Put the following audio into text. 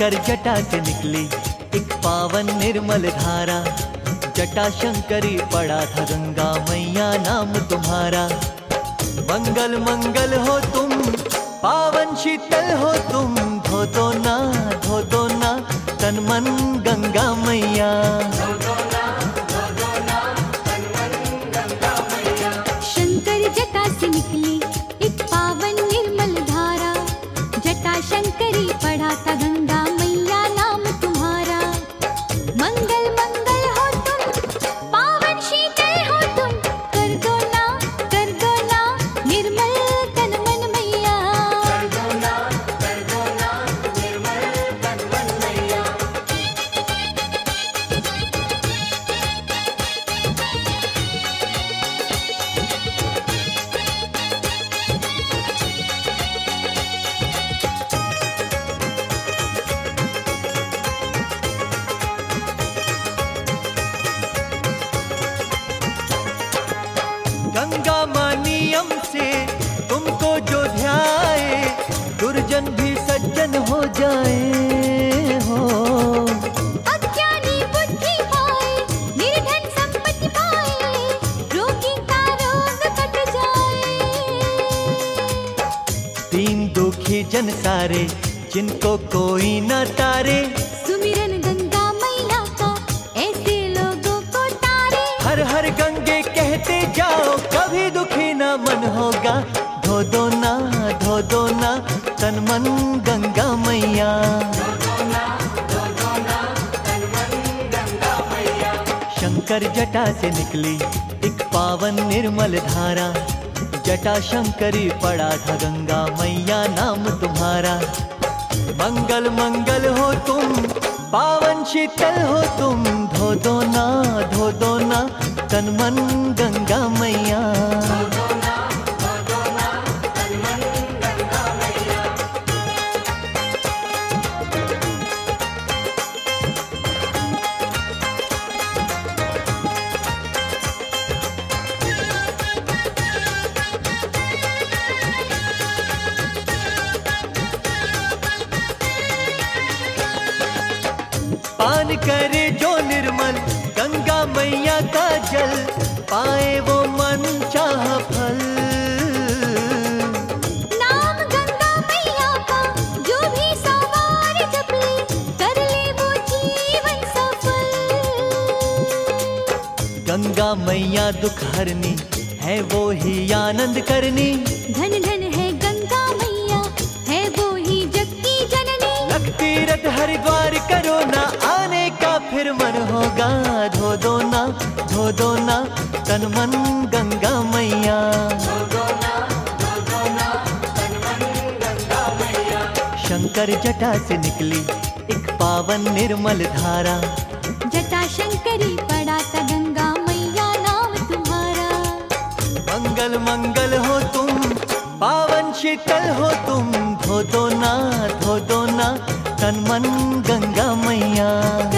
शंकर जटा से निकली एक पावन निर्मल धारा, जटा शंकरी पड़ा था गंगा मैया नाम तुम्हारा। मंगल मंगल हो तुम, पावन शीतल हो तुम, धो दो ना तन मन गंगा मैया। शंकर जटा से निकली एक पावन निर्मल धारा, जटा शंकरी पड़ा था गंगा मैया नाम तुम्हारा। मंगल मंगल हो तुम, पावन शीतल हो तुम, कर दो ना निर्मल तन मन मैया। गंगा माँ नियम से तुमको जो ध्याए, दुर्जन भी सज्जन हो जाए हो। अज्ञानी बुद्धि पाए, निर्धन संपत्ति पाए, रोगी का रोग कट जाए। दीन दुखी जन सारे जिनको कोई न तारे, सुमिरन गंगा मैया का ऐसे लोगों को तारे। हर हर गंगे कहते जाओ कभी दुखी ना मन होगा। धो दो ना तन मन गंगा मैया। शंकर जटा से निकली एक पावन निर्मल धारा, जटा शंकरी पड़ा था गंगा मैया नाम तुम्हारा। मंगल मंगल हो तुम, पावन शीतल हो तुम, धो दो ना तन मन गंगा मैया। पान करे जो निर्मल गंगा मैया का जल, पाए वो मन चाह फल। नाम गंगा मैया का जो भी सवार जप ले, कर ले वो जीवन सफल। गंगा मैया दुख हरनी है वो ही आनंद करनी। धन धन है गंगा मैया, है वो ही जग की जननी। लख तीरथ हरिद्वार करो ना, आने का फिर मन होगा। धो दो ना तन मन गंगा मैया। शंकर जटा से निकली एक पावन निर्मल धारा, जटा शंकरी पड़ा था गंगा मैया नाम तुम्हारा। मंगल मंगल हो तुम, पावन शीतल हो तुम, धो दो ना तन मन गंगा मैया।